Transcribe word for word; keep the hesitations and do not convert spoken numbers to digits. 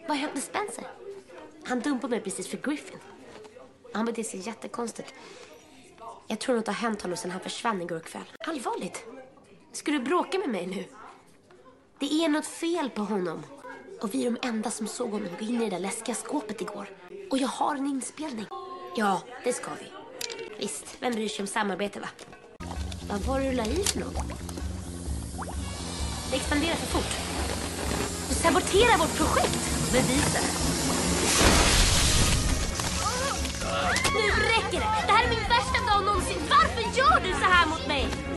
Vad har hänt med Spencer? Han dumpade mig precis för Griffin. Han beter sig jättekonstigt. Jag tror något har hänt honom sedan han försvann igår kväll. Allvarligt. Ska du bråka med mig nu? Det är något fel på honom. Och vi är de enda som såg honom gå in i det där läskiga skåpet igår. Och jag har en inspelning. Ja, det ska vi. Visst, vem bryr sig om samarbete, va? Vad var det du la i för något? Det expanderar för fort. Du saboterar vårt projekt. Bevisa det. Nu räcker det! Det här är min värsta dag någonsin. Varför gör du så här mot mig?